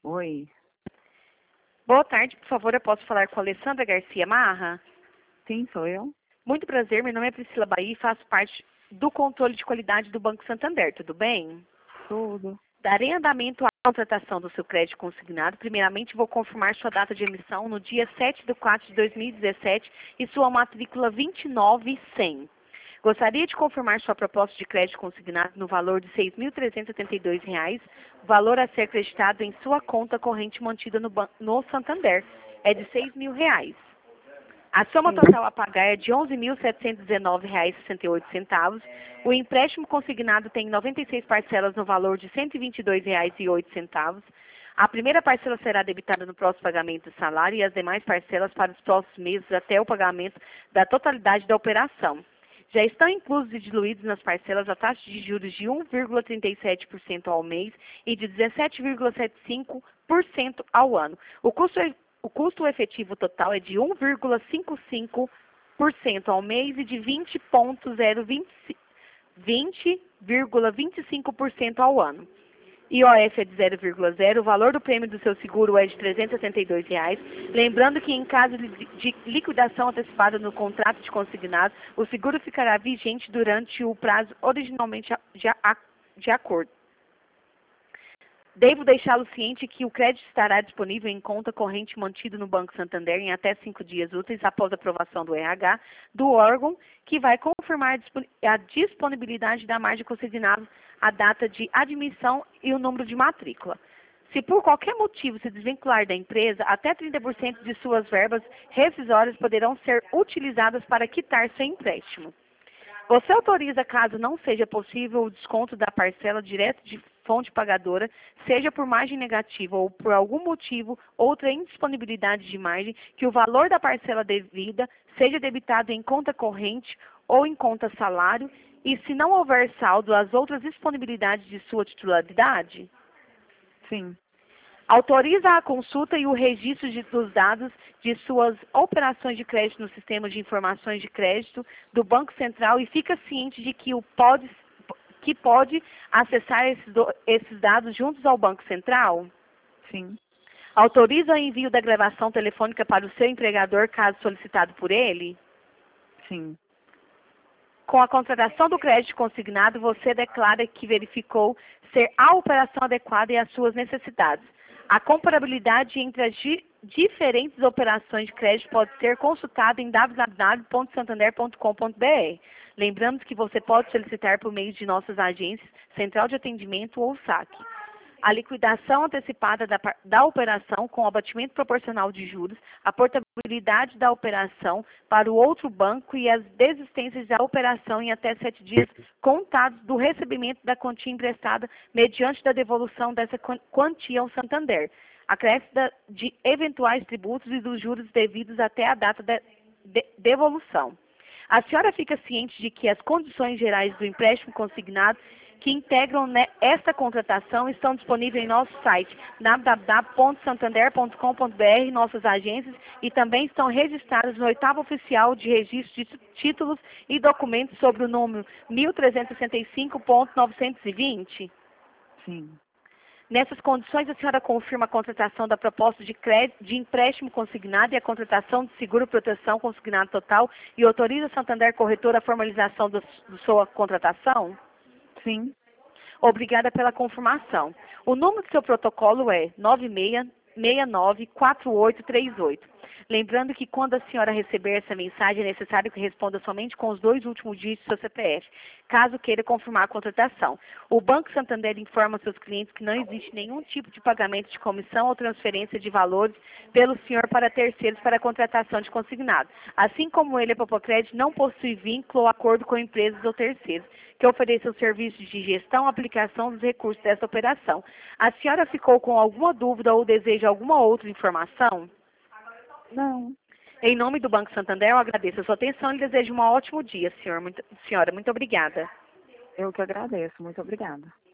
Oi, Boa tarde, por favor, eu posso falar com a Alessandra Garcia Marra? sim, sou eu. Muito prazer, meu nome é Priscila Bahia e faço parte do controle de qualidade do Banco Santander, tudo bem? Tudo. Darei andamento à contratação do seu crédito consignado. Primeiramente, vou confirmar sua data de emissão no dia 7/4/2017 e sua matrícula 29100. Gostaria de confirmar sua proposta de crédito consignado no valor de R$ 6.372, valor a ser acreditado em sua conta corrente mantida no Santander. É de R$ 6.000. A soma Sim, total a pagar é de R$ 11.719,68. O empréstimo consignado tem 96 parcelas no valor de R$ 122,08. A primeira parcela será debitada no próximo pagamento do salário e as demais parcelas para os próximos meses até o pagamento da totalidade da operação. Já estão inclusos e diluídos nas parcelas a taxa de juros de 1,37% ao mês e de 17,75% ao ano. O custo efetivo total é de 1,55% ao mês e de 20,25% ao ano. IOF é de 0,0, o valor do prêmio do seu seguro é de R$ 362. Lembrando que em caso de liquidação antecipada no contrato de consignado, o seguro ficará vigente durante o prazo originalmente de acordo. Devo deixá-lo ciente que o crédito estará disponível em conta corrente mantido no Banco Santander em até 5 dias úteis após a aprovação do RH do órgão, que vai confirmar a disponibilidade da margem consignada, a data de admissão e o número de matrícula. Se por qualquer motivo se desvincular da empresa, até 30% de suas verbas rescisórias poderão ser utilizadas para quitar seu empréstimo. Você autoriza, caso não seja possível, o desconto da parcela direto de fonte pagadora, seja por margem negativa ou por algum motivo, outra indisponibilidade de margem, que o valor da parcela devida seja debitado em conta corrente ou em conta salário, e se não houver saldo, as outras disponibilidades de sua titularidade? sim. Autoriza a consulta e o registro dos dados de suas operações de crédito no sistema de informações de crédito do Banco Central e fica ciente de que pode acessar esses dados juntos ao Banco Central? Sim, Autoriza o envio da gravação telefônica para o seu empregador, caso solicitado por ele? sim, Com a contratação do crédito consignado, você declara que verificou ser a operação adequada e às suas necessidades. A comparabilidade entre as diferentes operações de crédito pode ser consultada em www.santander.com.br. Lembrando que você pode solicitar por meio de nossas agências, central de atendimento ou saque. A liquidação antecipada da operação com abatimento proporcional de juros, a portabilidade da operação para o outro banco e as desistências da operação em até 7 dias contados do recebimento da quantia emprestada mediante da devolução dessa quantia ao Santander, acréscimo de eventuais tributos e dos juros devidos até a data da devolução. A senhora fica ciente de que as condições gerais do empréstimo consignado que integram esta contratação estão disponíveis em nosso site www.santander.com.br, nossas agências, e também estão registradas no 8º Oficial de Registro de Títulos e Documentos sobre o número 1365.920. sim. Nessas condições, a senhora confirma a contratação da proposta de crédito de empréstimo consignado e a contratação de seguro-proteção consignado total e autoriza a Santander Corretora a formalização da sua contratação? Sim, Obrigada pela confirmação. O número do seu protocolo é 96694838. Lembrando que quando a senhora receber essa mensagem, é necessário que responda somente com os 2 últimos dígitos do seu CPF, caso queira confirmar a contratação. O Banco Santander informa seus clientes que não existe nenhum tipo de pagamento de comissão ou transferência de valores pelo senhor para terceiros para a contratação de consignado. Assim como ele, a Popocred não possui vínculo ou acordo com empresas ou terceiros que ofereçam serviços de gestão ou aplicação dos recursos dessa operação. A senhora ficou com alguma dúvida ou deseja alguma outra informação? não. Em nome do Banco Santander, eu agradeço a sua atenção e desejo um ótimo dia, senhora. Muito obrigada. Eu que agradeço. Muito obrigada.